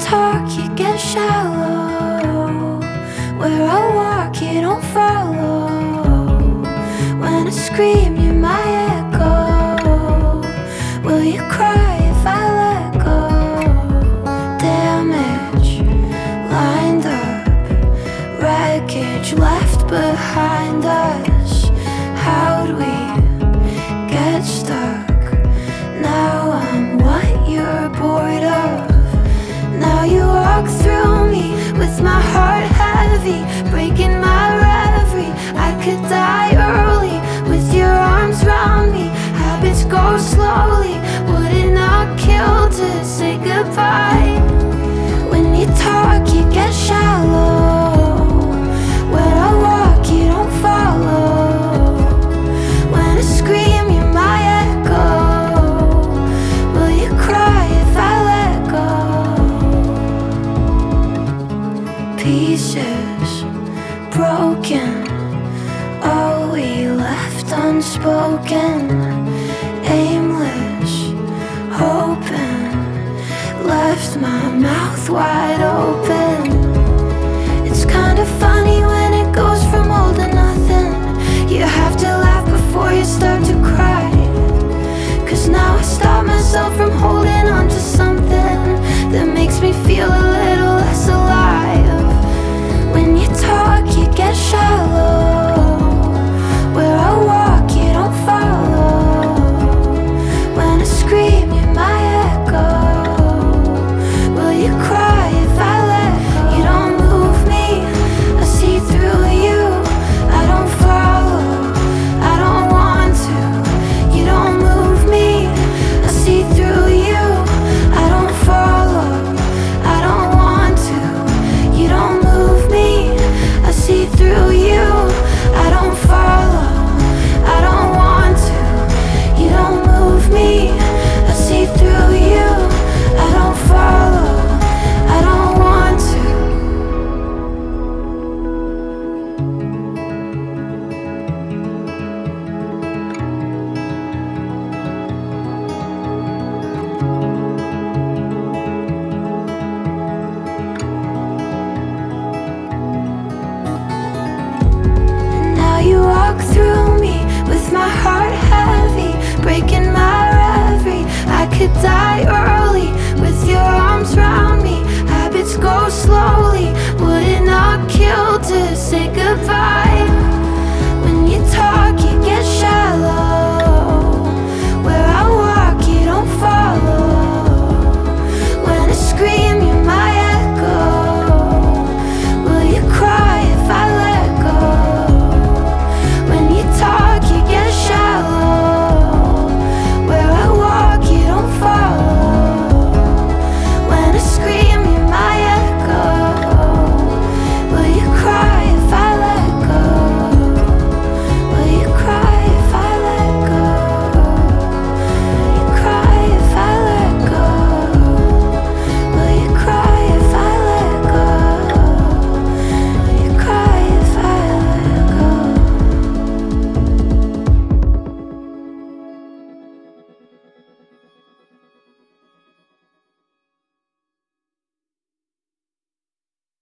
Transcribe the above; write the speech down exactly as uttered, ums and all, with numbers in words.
talk, you get shallow. Where I walk, you don't follow. When I scream, you're my echo. Will you cry if I let go? Damage lined up, wreckage left behind us. How'd we get stuck? Now I'm what you're bored of. Now you walk through me with my heart heavy, breaking my reverie. I could die early with your arms round me. Habits go slowly, would it not kill to say goodbye? When you talk, you get shallow. Where I walk, you don't follow. When I scream, you're my echo. Will you cry if I let go? Pieces broken, all we left unspoken. Aimless, hoping, left my mouth wide open. It's kinda funny when it goes from all to nothing. You have to laugh before you start to cry. Cause now I stop myself from holding on to something that makes me feel a little less alive. When you talk, you get shallow. Where I walk, you don't follow. When I scream, you're my echo. Will you cry if I let go? You don't move me, I see through you. I don't follow, I don't want to. You don't move me, I see through you. I don't follow, I don't want to. You don't move me, I see through you. I don't follow, I don't want to. You don't move me, I see through you. I don't follow, I don't want to. And now you walk through me with my heart heavy, breaking my reverie. I could die